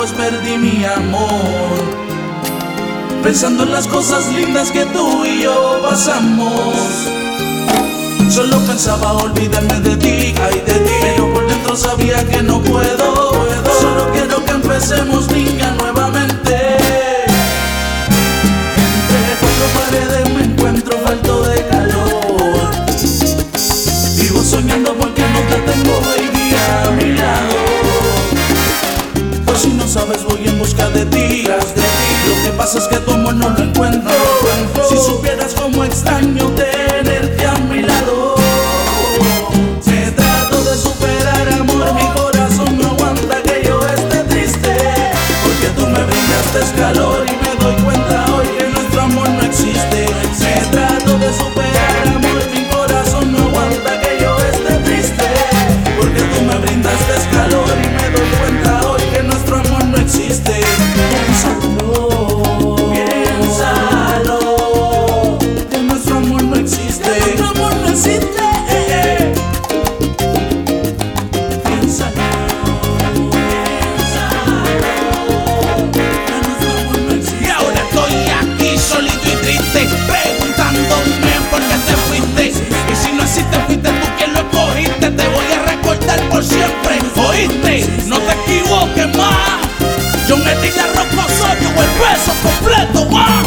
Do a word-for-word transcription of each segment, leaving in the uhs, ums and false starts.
pues perdí mi amor, pensando en las cosas lindas que tú y yo pasamos. Solo pensaba olvidarme de ti, ay de ti, pero por dentro sabía que no puedo, puedo. Solo quiero que empecemos, niña, nuevamente. Entre cuatro paredes me encuentro falto de calor. Vivo soñando porque no te tengo, baby, a mi lado. Pues si no sabes voy en busca de ti, tras de ti. Lo que pasa es que tu amor no lo encuentro. Si supieras cómo extraño tenerte a mi lado. Me trato de superar, amor, mi corazón no aguanta que yo esté triste, porque tú me brindaste calor y me doy cuenta hoy que nuestro amor no existe. Me trato de superar, amor, mi corazón no aguanta que yo esté triste, porque tú me brindaste calor y me doy cuenta hoy que nuestro amor no existe. Piénsalo, piénsalo, que nuestro amor no existe. Que nuestro amor no existe. Preguntándome por qué te fuiste. Y si no existe fuiste tú quien lo escogiste. Te voy a recordar por siempre, ¿oíste? No te equivoques más. Yo me di la ropa soy o el peso completo, más.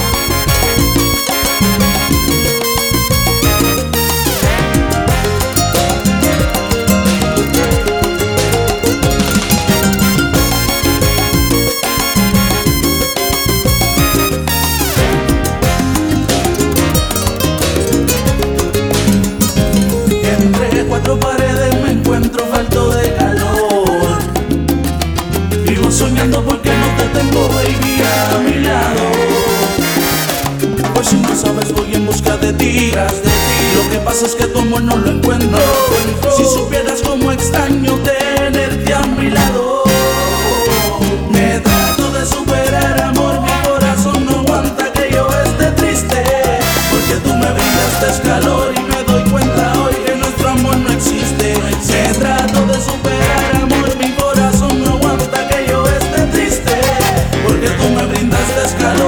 Cuatro paredes me encuentro falto de calor. Vivo soñando porque no te tengo, baby, a mi lado. Pues si no sabes voy en busca de ti, tras de ti. Lo que pasa es que tu amor no lo encuentro. Si supieras cómo extraño tenerte a mi lado. Me trato de superar, amor, mi corazón no aguanta que yo esté triste, porque tú me brindaste calor y me doy cuenta hoy que nuestro amor no existe. Me trato de superar, amor, mi corazón no aguanta que yo esté triste, porque tú me brindaste calor.